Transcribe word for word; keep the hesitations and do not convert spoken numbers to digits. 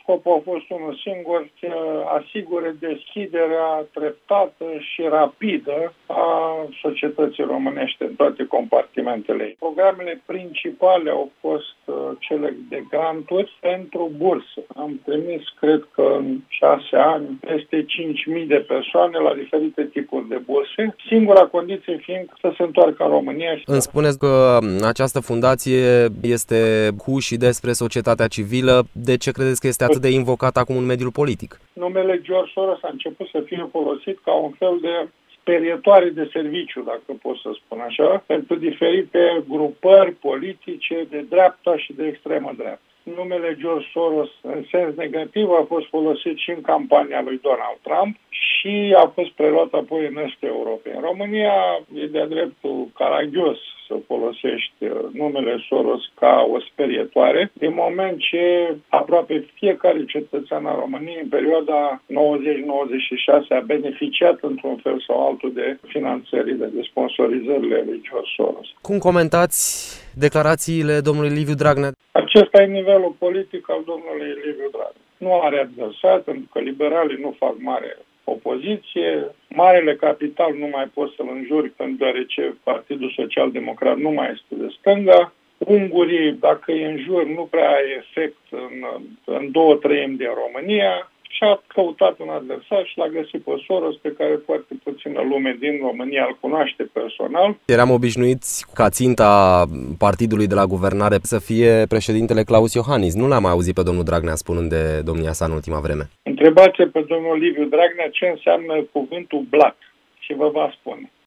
scopul a fost unul singur, să asigure deschiderea treptată și rapidă a societății românești în toate compartimentele ei. Programele principale au fost cele de granturi pentru bursă. Am trimis, cred că în șase ani, peste cinci mii de persoane la diferite tipuri de burse, singura condiție fiind să se întoarcă în România. Îmi spuneți că această fundație este cu și despre societatea civilă. De ce credeți că este atât de invocat acum în mediul politic? Numele George Soros a început să fie folosit ca un fel de sperietoare de serviciu, dacă pot să spun așa, pentru diferite grupări politice de dreapta și de extremă dreaptă. Numele George Soros, în sens negativ, a fost folosit și în campania lui Donald Trump și a fost preluat apoi în estul Europei. În România e de-a dreptul caragios să folosești numele Soros ca o sperietoare, din moment ce aproape fiecare cetățean al României în perioada nouăzeci nouăzeci și șase a beneficiat într-un fel sau altul de finanțările, de sponsorizările lui George Soros. Cum comentați declarațiile domnului Liviu Dragnea? Acesta e nivelul politic al domnului Liviu Dragnea. Nu are adversar, pentru că liberalii nu fac mare opoziție. Marele capital nu mai poți să-l înjuri, deoarece Partidul Social Democrat nu mai este de stânga. Ungurii, dacă îi înjuri, nu prea ai efect în, în două treimi din România. Și a căutat un adversar și l-a găsit pe Soros, pe care foarte puțină lume din România îl cunoaște personal. Eram obișnuiți ca ținta partidului de la guvernare să fie președintele Claus Iohannis. Nu l-am mai auzit pe domnul Dragnea spunând de domnia sa în ultima vreme. Întrebați pe domnul Liviu Dragnea ce înseamnă cuvântul blac și vă va spune.